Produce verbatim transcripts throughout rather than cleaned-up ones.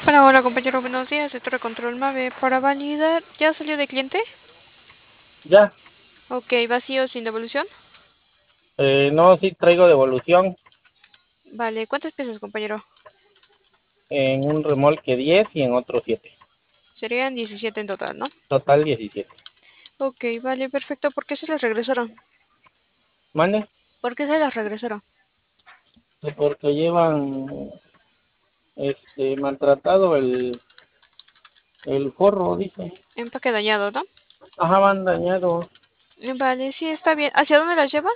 Hola, hola compañero, buenos días. De Torre Control Mave. Para validar, ¿ya salió de cliente? Ya, Ok, vacío sin devolución. eh, no, sí traigo devolución Vale, ¿cuántas piezas, compañero? en un remolque diez y en otro siete. Serían diecisiete en total, ¿no? Total diecisiete. Ok, vale, perfecto. ¿Por qué se las regresaron? ¿Mande? ¿Por qué se las regresaron? Eh, Porque llevan este maltratado el, el forro, dice. Empaque dañado, ¿no? Ajá, van dañados. Vale, sí, está bien. ¿Hacia dónde las lleva?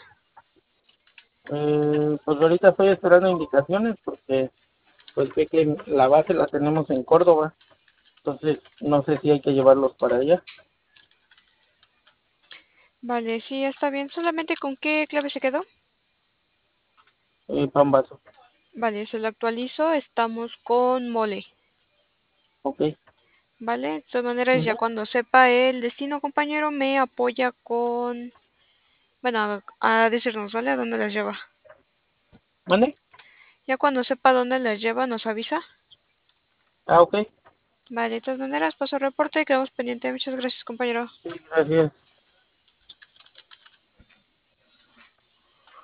Eh, pues ahorita estoy esperando indicaciones porque pues ve que la base la tenemos en Córdoba. Entonces no sé si hay que llevarlos para allá. Vale, sí, está bien. ¿Solamente con qué clave se quedó? Eh, Pambazo. Vale, se lo actualizo. Estamos con mole. Ok. Vale, de todas maneras, ya Ujú. cuando sepa el destino, compañero, me apoya con... Bueno, a decirnos, ¿vale? ¿A dónde las lleva? ¿Mande? Ya cuando sepa dónde las lleva, nos avisa. Ah, ok. Vale, de todas maneras, paso reporte y quedamos pendientes. Muchas gracias, compañero. Sí, gracias.